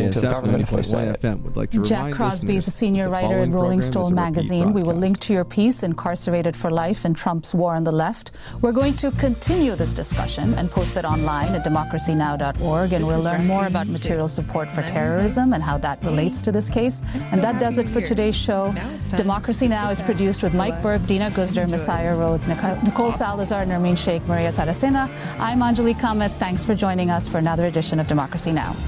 listening to the government if they say it. FM would like to Jack Crosby is a senior writer at Rolling Stone magazine. We will link to your piece, Incarcerated for Life in Trump's War on the Left. We're going to continue this discussion and post it online at democracynow.org, and we'll learn more about material support for terrorism and how that relates to this case. And that does it for today's show. Democracy Now! Is produced with Mike Burke, Dina Guzder, Messiah Rhodes, Nicole Salazar, Nermeen Sheikh, Maria Taracena. I'm Anjali Kamat. Thanks for joining us for another edition of Democracy Now!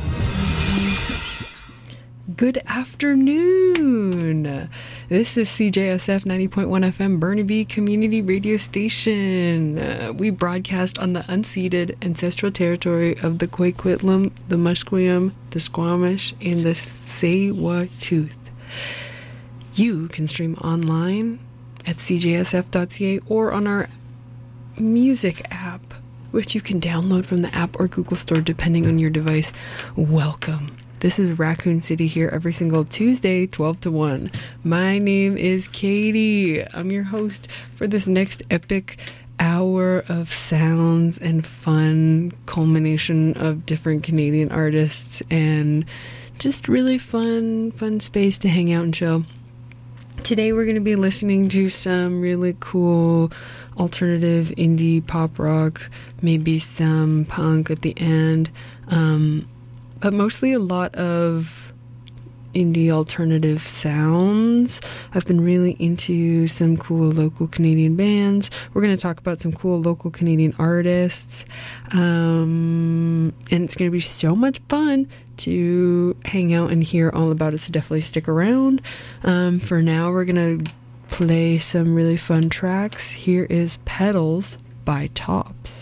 Good afternoon. This is CJSF 90.1 FM Burnaby Community Radio Station. We broadcast on the unceded ancestral territory of the Coquitlam, the Musqueam, the Squamish, and the Tsleil-Waututh. You can stream online at cjsf.ca or on our music app, which you can download from the app or Google Store depending on your device. Welcome. This is Raccoon City here every single Tuesday, 12 to 1. My name is Katie. I'm your host for this next epic hour of sounds and fun culmination of different Canadian artists and just really fun space to hang out and chill. Today we're going to be listening to some really cool alternative indie pop rock, maybe some punk at the end, but mostly a lot of indie alternative sounds. I've been really into some cool local Canadian bands. We're going to talk about some cool local Canadian artists. And it's going to be so much fun to hang out and hear all about it, so definitely stick around. For now, we're going to play some really fun tracks. Here is Petals by Tops.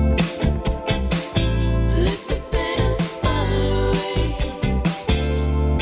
Let the petals fall away.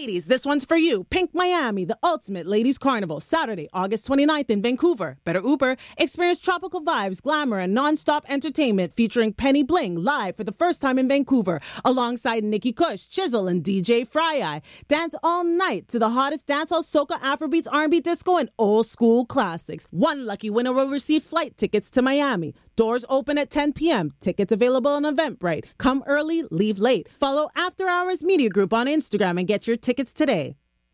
Ladies, this one's for you. Pink Miami, the ultimate ladies carnival. Saturday, August 29th in Vancouver. Better Uber. Experience tropical vibes, glamour, and non-stop entertainment featuring Penny Bling live for the first time in Vancouver alongside Nikki Kush, Chisel, and DJ Fry-Eye. Dance all night to the hottest dancehall, soca, Afrobeats, R&B, disco, and old school classics. One lucky winner will receive flight tickets to Miami. Doors open at 10 p.m. Tickets available on Eventbrite. Come early, leave late. Follow After Hours Media Group on Instagram and get your tickets today.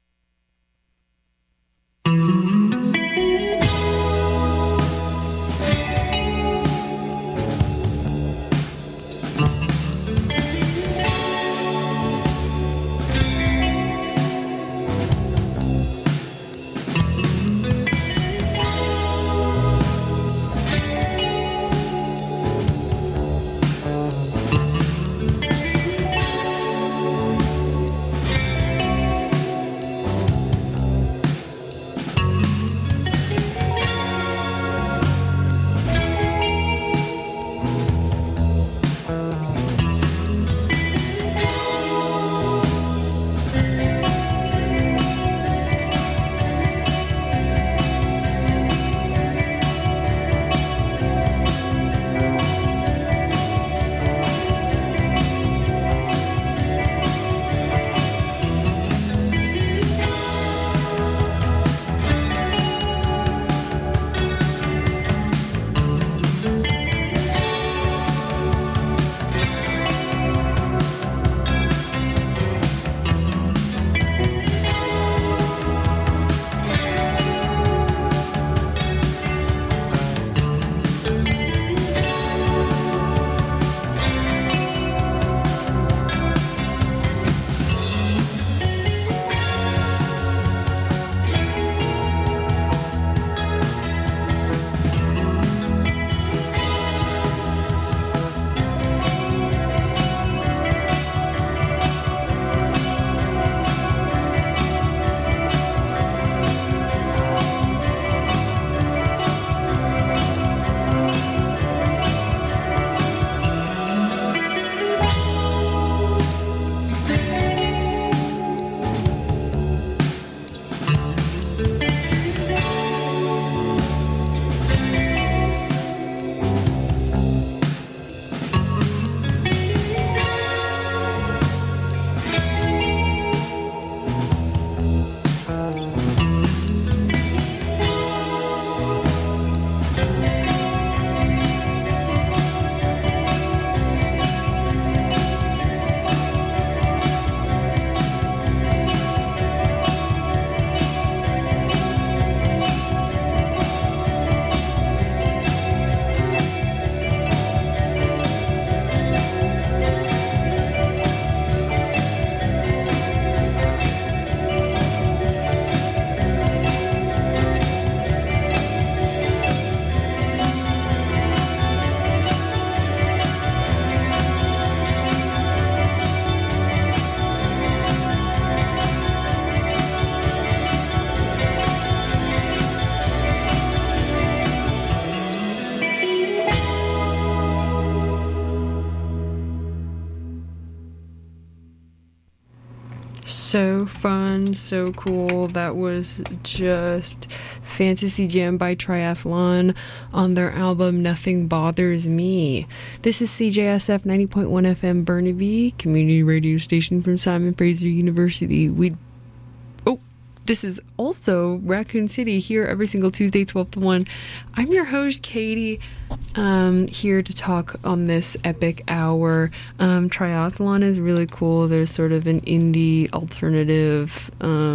So fun, so cool. That was just Fantasy Jam by Triathlon on their album Nothing Bothers Me. This is CJSF 90.1 FM Burnaby, community radio station from Simon Fraser University. This is also Raccoon City, here every single Tuesday, 12 to 1. I'm your host, Katie, here to talk on this epic hour. Triathlon is really cool. There's sort of an indie alternative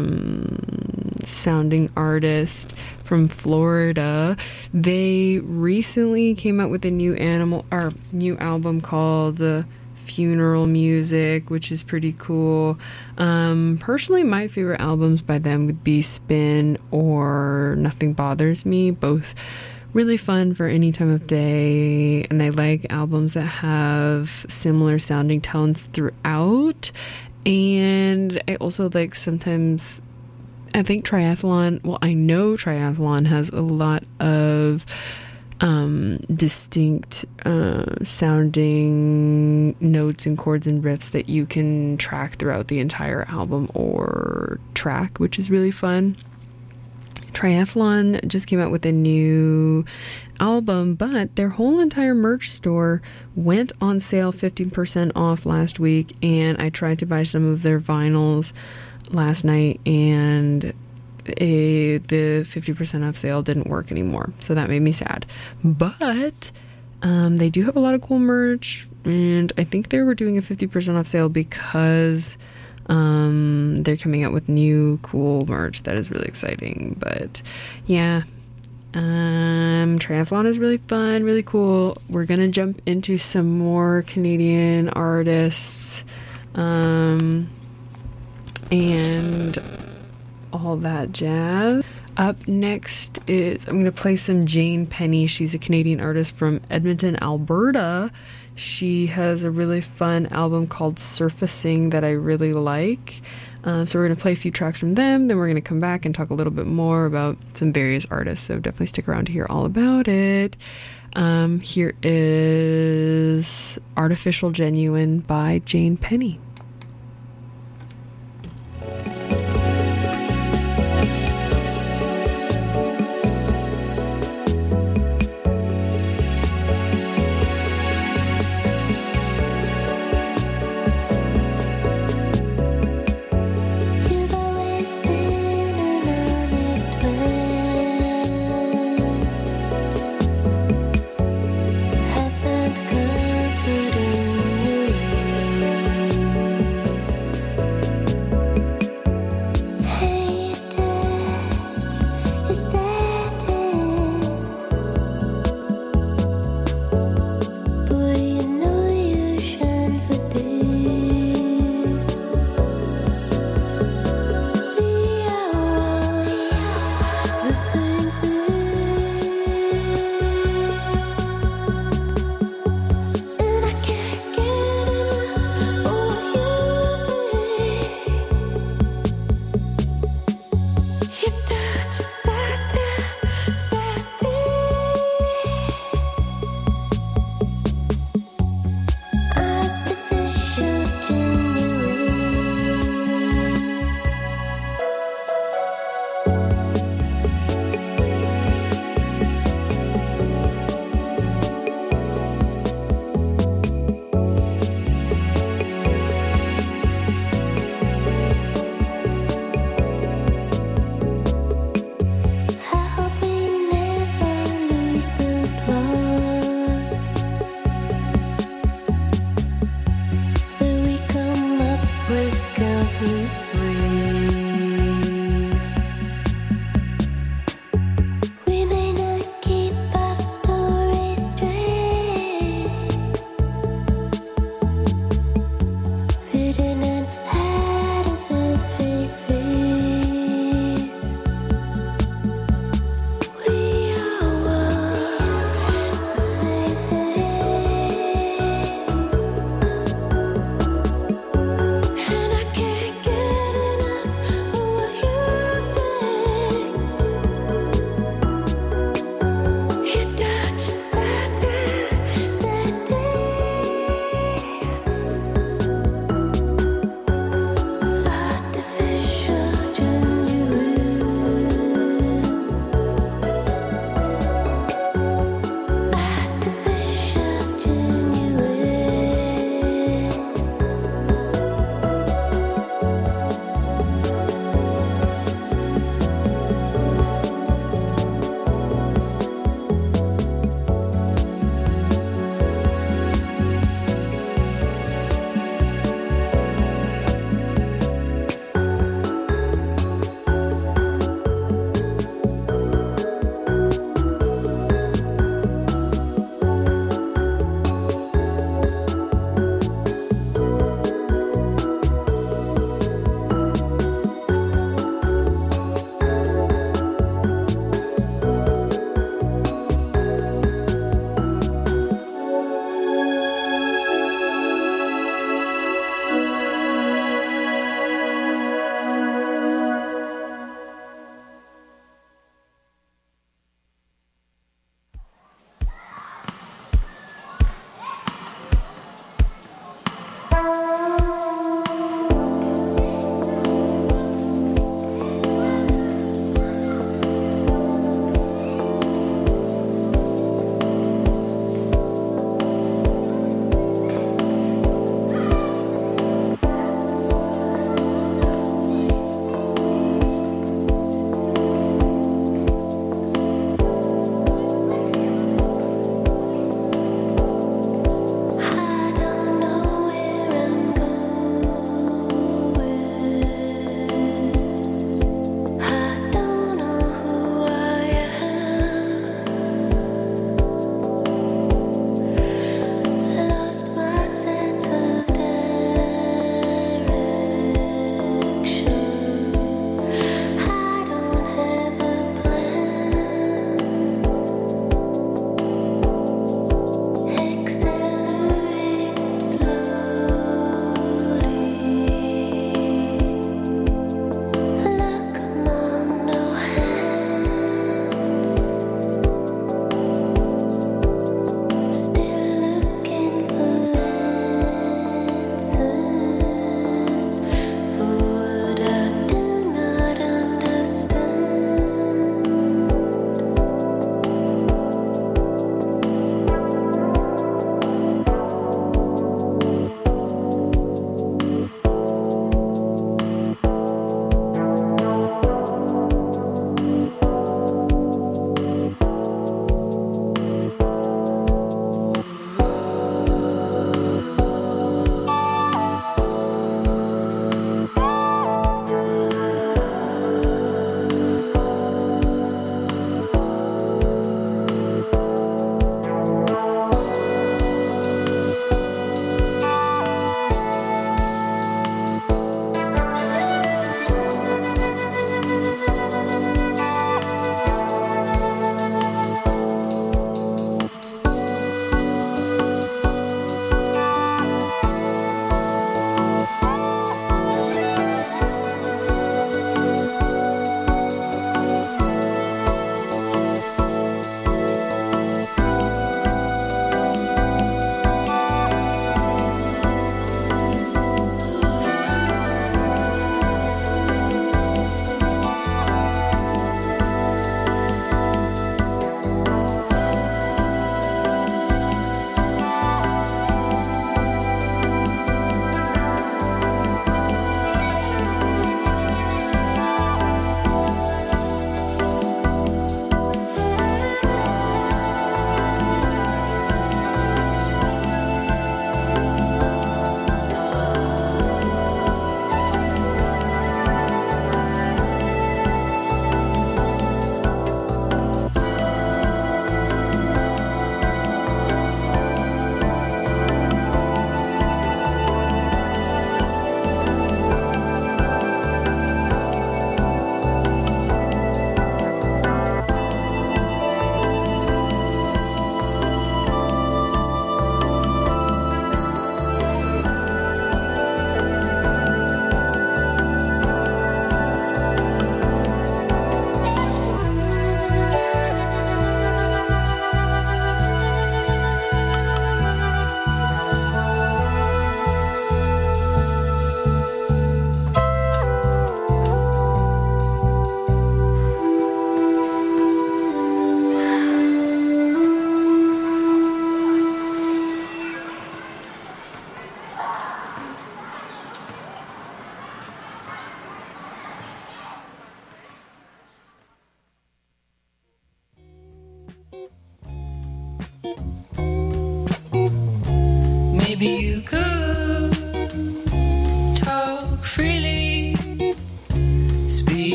sounding artist from Florida. They recently came out with a new album called Funeral Music, which is pretty cool. Personally, my favorite albums by them would be Spin or Nothing Bothers Me, both really fun for any time of day, and I like albums that have similar sounding tones throughout. And I also like sometimes, I think Triathlon, well, I know Triathlon has a lot of distinct sounding notes and chords and riffs that you can track throughout the entire album or track, which is really fun. Triathlon just came out with a new album, but their whole entire merch store went on sale 15% off last week, and I tried to buy some of their vinyls last night, and the 50% off sale didn't work anymore, so that made me sad. But they do have a lot of cool merch, and I think they were doing a 50% off sale because they're coming out with new cool merch that is really exciting. But yeah, Triathlon is really fun, really cool. We're gonna jump into some more Canadian artists and all that jazz. Up next is, I'm gonna play some Jane Penny. She's a Canadian artist from Edmonton, Alberta. She has a really fun album called Surfacing that I really like. So we're going to play a few tracks from them, then we're going to come back and talk a little bit more about some various artists. So definitely stick around to hear all about it. Here is Artificial Genuine by Jane Penny. Haven't comfort in you.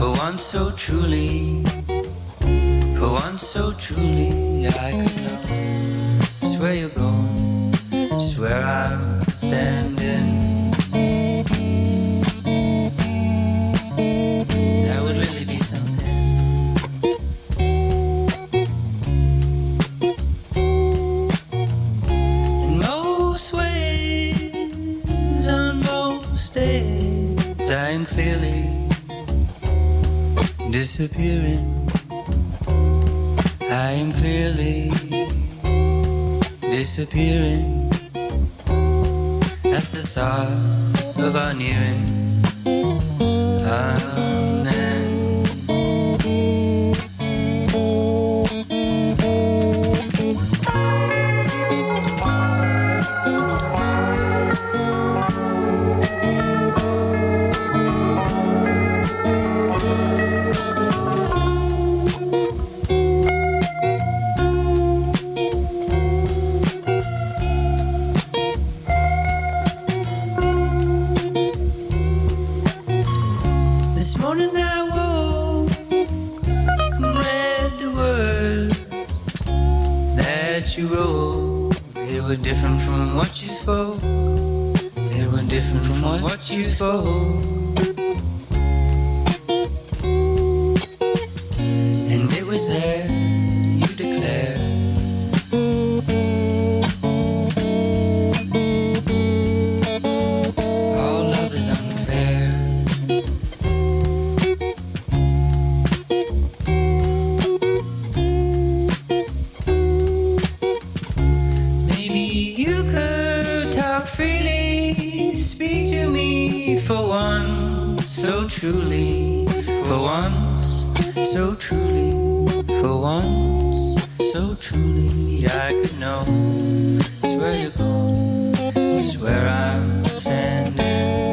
For once so truly, for once so truly, I could know. Swear you're going, swear I'm standing. That would really be something. In most ways, on most days, I am clearly disappearing. I am clearly disappearing at the thought of our nearing an end. You wrote, they were different from what you spoke. They were different from what you spoke. And it was there, you declared. All love is unfair. Freely speak to me for once, so truly, for once, so truly, for once, so truly, I could know. Swear you're gone, swear I'm standing.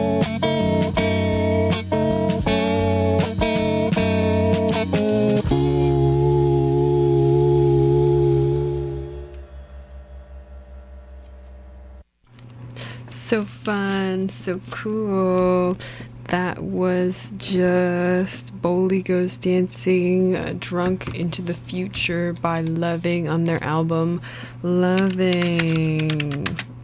So fun, so cool. That was just Boldly Goes Dancing, Drunk into the Future by Loving on their album Loving.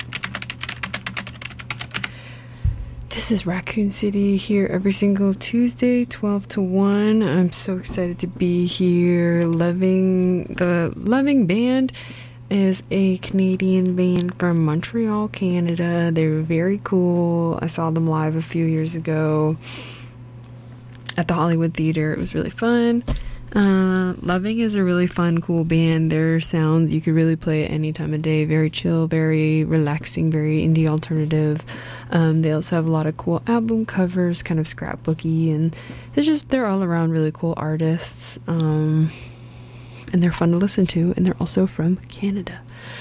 This is Raccoon City here every single Tuesday, 12 to 1. I'm so excited to be here. The Loving Band is a Canadian band from Montreal, Canada. They're very cool. I saw them live a few years ago at the Hollywood Theater. It was really fun. Loving is a really fun, cool band. Their sounds, you could really play at any time of day. Very chill, very relaxing, very indie alternative. They also have a lot of cool album covers, kind of scrapbooky, and it's just, they're all around really cool artists. And they're fun to listen to, and they're also from Canada.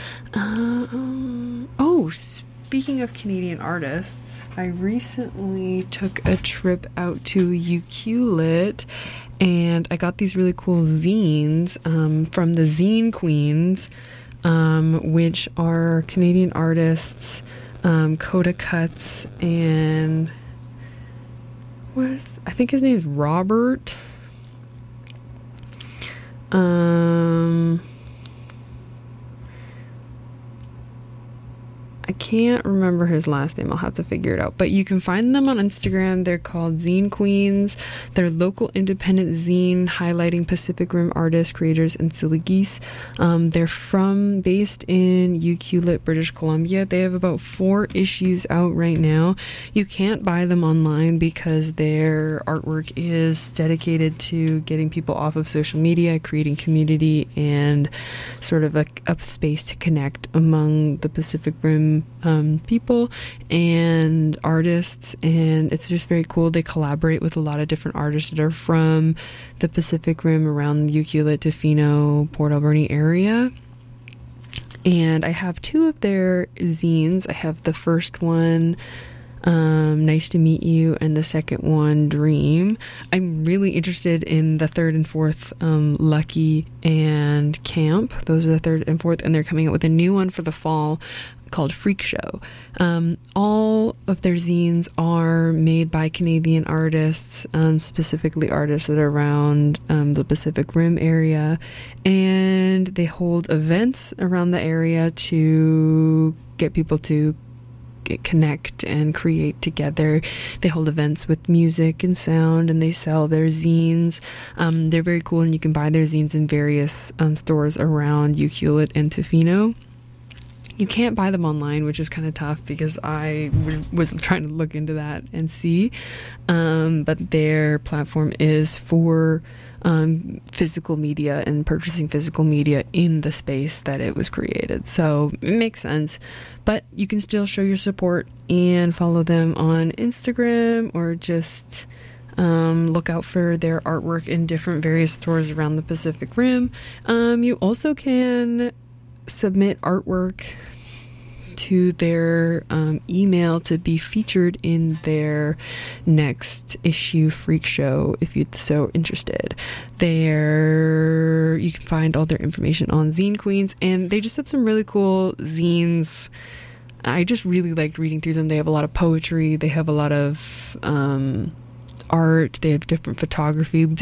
Speaking of Canadian artists, I recently took a trip out to UQ-Lit, and I got these really cool zines from the Zine Queens, which are Canadian artists, Coda Cuts, and I think his name is Robert. I can't remember his last name. I'll have to figure it out. But you can find them on Instagram. They're called Zine Queens. They're local independent zine highlighting Pacific Rim artists, creators, and silly geese. They're based in UQ-Lit, British Columbia. They have about 4 issues out right now. You can't buy them online because their artwork is dedicated to getting people off of social media, creating community, and sort of a space to connect among the Pacific Rim people and artists, and it's just very cool. They collaborate with a lot of different artists that are from the Pacific Rim around the UQ-Lit, Tofino, Port Alberni area. And I have 2 of their zines. I have the first one, Nice to Meet You, and the second one, Dream. I'm really interested in the 3rd and 4th, Lucky and Camp. Those are the 3rd and 4th, and they're coming out with a new one for the fall called Freak Show. All of their zines are made by Canadian artists, specifically artists that are around the Pacific Rim area, and they hold events around the area to get people to connect and create together. They hold events with music and sound, and they sell their zines. They're very cool, and you can buy their zines in various stores around Ucluelet and Tofino. You can't buy them online, which is kind of tough because I was trying to look into that and see. But their platform is for physical media and purchasing physical media in the space that it was created. So it makes sense. But you can still show your support and follow them on Instagram, or just look out for their artwork in different various stores around the Pacific Rim. You also can submit artwork to their email to be featured in their next issue Freak Show if you're so interested. You can find all their information on Zine Queens, and they just have some really cool zines. I just really liked reading through them. They have a lot of poetry, they have a lot of art, they have different photography,